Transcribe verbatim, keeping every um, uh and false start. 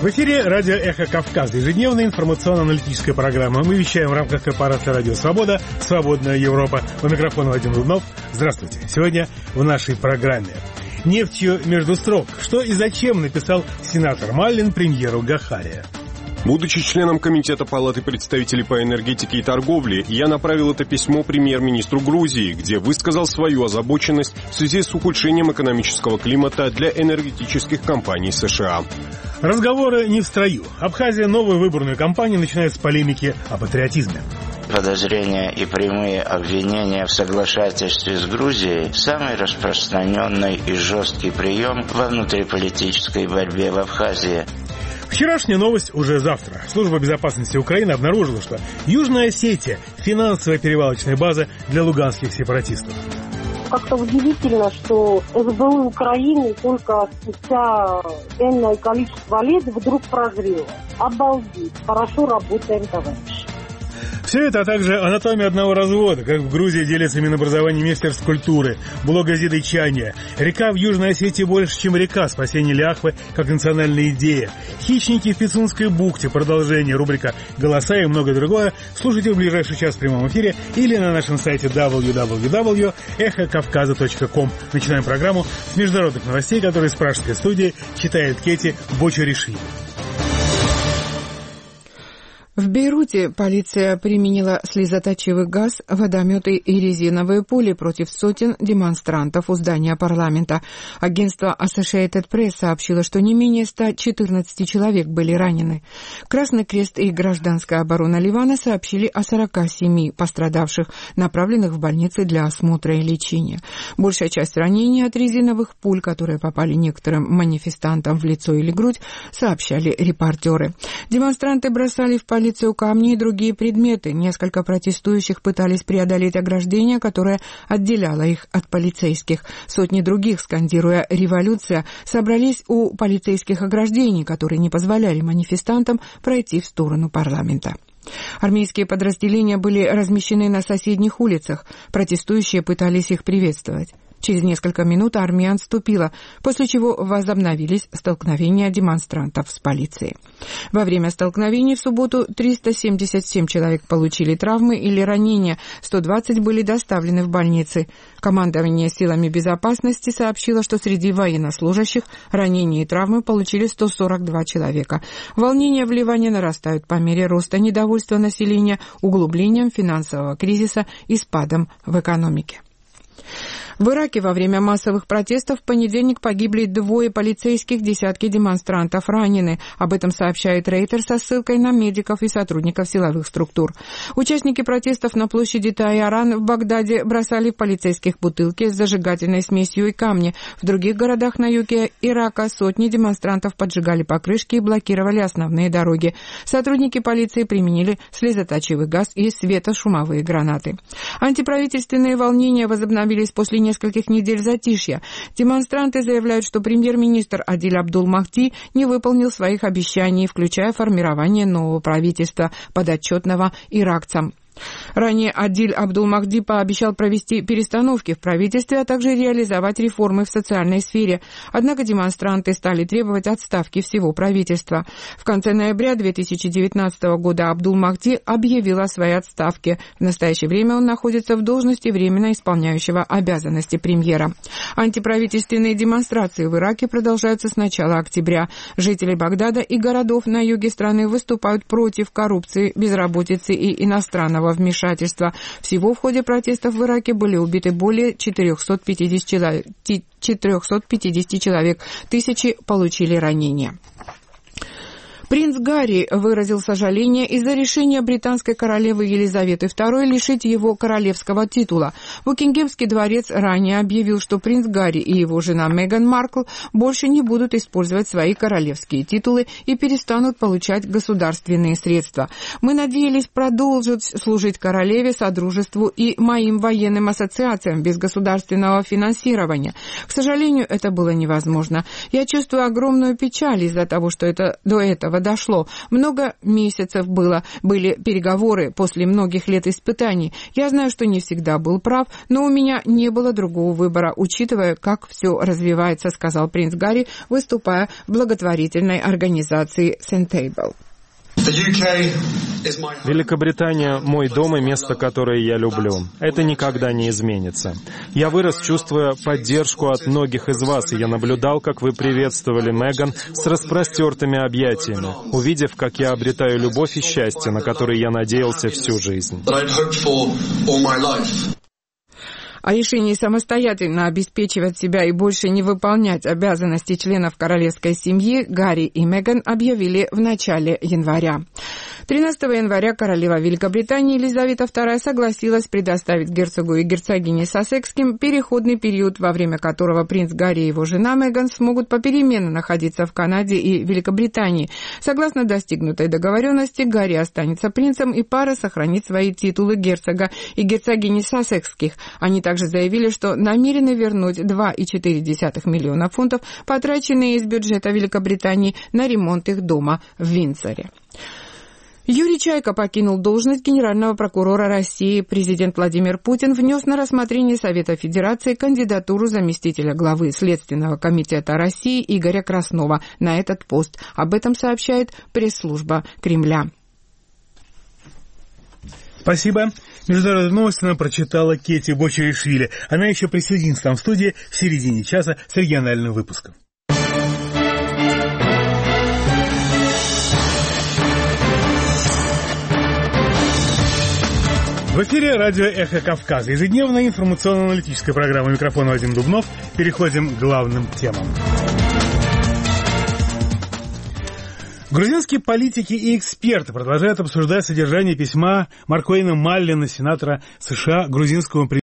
В эфире радио «Эхо Кавказа», ежедневная информационно-аналитическая программа. Мы вещаем в рамках корпорации «Радио Свобода», «Свободная Европа». У микрофона Вадим Дуднов. Здравствуйте. Сегодня в нашей программе «Нефтью между строк». Что и зачем написал сенатор Маллин премьеру Гахария. Будучи членом Комитета Палаты представителей по энергетике и торговле, я направил это письмо премьер-министру Грузии, где высказал свою озабоченность в связи с ухудшением экономического климата для энергетических компаний США. Разговоры не в строю. Абхазия новую выборную кампанию начинает с полемики о патриотизме. Подозрения и прямые обвинения в соглашательстве с Грузией – самый распространенный и жесткий прием во внутриполитической борьбе в Абхазии. Вчерашняя новость уже завтра. Служба безопасности Украины обнаружила, что Южная Осетия – финансовая перевалочная база для луганских сепаратистов. Как-то удивительно, что СБУ Украины только спустя энное количество лет вдруг прозрело. Обалдеть, хорошо работаем, товарищи. Все это, а также анатомия одного развода, как в Грузии делится Минобразование и Министерство культуры, блог Азербайджана. Река в Южной Осетии больше, чем река, спасение Ляхвы как национальная идея. Хищники в Пицунской бухте, продолжение, рубрика «Голоса» и многое другое. Слушайте в ближайший час в прямом эфире или на нашем сайте дабл ю дабл ю дабл ю точка эхо кавказа точка ком. Начинаем программу с международных новостей, которые из пражской студии читает Кети Бочаришвили. В Бейруте полиция применила слезоточивый газ, водометы и резиновые пули против сотен демонстрантов у здания парламента. Агентство Associated Press сообщило, что не менее ста четырнадцати человек были ранены. Красный Крест и Гражданская оборона Ливана сообщили о сорока семи пострадавших, направленных в больницы для осмотра и лечения. Большая часть ранений от резиновых пуль, которые попали некоторым манифестантам в лицо или грудь, сообщали репортеры. Демонстранты бросали в полицию камни и другие предметы. Несколько протестующих пытались преодолеть ограждение, которое отделяло их от полицейских. Сотни других, скандируя «Революция», собрались у полицейских ограждений, которые не позволяли манифестантам пройти в сторону парламента. Армейские подразделения были размещены на соседних улицах. Протестующие пытались их приветствовать. Через несколько минут армия отступила, после чего возобновились столкновения демонстрантов с полицией. Во время столкновений в субботу триста семьдесят семь человек получили травмы или ранения, сто двадцать были доставлены в больницы. Командование силами безопасности сообщило, что среди военнослужащих ранения и травмы получили сто сорок два человека. Волнения в Ливане нарастают по мере роста недовольства населения, углублением финансового кризиса и спадом в экономике. В Ираке во время массовых протестов в понедельник погибли двое полицейских, десятки демонстрантов ранены. Об этом сообщает Рейтер со ссылкой на медиков и сотрудников силовых структур. Участники протестов на площади Тайяран в Багдаде бросали в полицейских бутылки с зажигательной смесью и камни. В других городах на юге Ирака сотни демонстрантов поджигали покрышки и блокировали основные дороги. Сотрудники полиции применили слезоточивый газ и светошумовые гранаты. Антиправительственные волнения возобновились после нескольких недель затишья. Демонстранты заявляют, что премьер-министр Адиль Абдул-Махди не выполнил своих обещаний, включая формирование нового правительства, подотчетного иракцам. Ранее Адиль Абдул-Махди пообещал провести перестановки в правительстве, а также реализовать реформы в социальной сфере. Однако демонстранты стали требовать отставки всего правительства. В конце ноября две тысячи девятнадцатого года Абдул-Махди объявил о своей отставке. В настоящее время он находится в должности временно исполняющего обязанности премьера. Антиправительственные демонстрации в Ираке продолжаются с начала октября. Жители Багдада и городов на юге страны выступают против коррупции, безработицы и иностранного вмешательства. Всего в ходе протестов в Ираке были убиты более четырехсот пятидесяти человек, тысячи получили ранения. Принц Гарри выразил сожаление из-за решения британской королевы Елизаветы второй лишить его королевского титула. Букингемский дворец ранее объявил, что принц Гарри и его жена Меган Маркл больше не будут использовать свои королевские титулы и перестанут получать государственные средства. «Мы надеялись продолжить служить королеве, содружеству и моим военным ассоциациям без государственного финансирования. К сожалению, это было невозможно. Я чувствую огромную печаль из-за того, что это до этого этого дошло. Много месяцев было, были переговоры после многих лет испытаний. Я знаю, что не всегда был прав, но у меня не было другого выбора, учитывая, как все развивается, сказал принц Гарри, выступая в благотворительной организации Sentable. Великобритания – мой дом и место, которое я люблю. Это никогда не изменится. Я вырос, чувствуя поддержку от многих из вас, и я наблюдал, как вы приветствовали Меган с распростертыми объятиями, увидев, как я обретаю любовь и счастье, на которые я надеялся всю жизнь. О решении самостоятельно обеспечивать себя и больше не выполнять обязанности членов королевской семьи Гарри и Меган объявили в начале января. тринадцатого января королева Великобритании Елизавета вторая согласилась предоставить герцогу и герцогине Сассекским переходный период, во время которого принц Гарри и его жена Меган смогут попеременно находиться в Канаде и Великобритании. Согласно достигнутой договоренности, Гарри останется принцем, и пара сохранит свои титулы герцога и герцогини Сассекских. Они также заявили, что намерены вернуть два целых четыре десятых миллиона фунтов, потраченные из бюджета Великобритании на ремонт их дома в Виндзоре. Юрий Чайка покинул должность генерального прокурора России. Президент Владимир Путин внес на рассмотрение Совета Федерации кандидатуру заместителя главы Следственного комитета России Игоря Краснова на этот пост. Об этом сообщает пресс-служба Кремля. Спасибо. Международные новости нам прочитала Кети Бочаришвили. Она еще присоединится к нам в студии в середине часа с региональным выпуском. В эфире радио «Эхо Кавказа». Ежедневная информационно-аналитическая программа. Микрофон Вадим Дубнов. Переходим к главным темам. Грузинские политики и эксперты продолжают обсуждать содержание письма Маркоина Маллина, сенатора США, грузинскому президенту.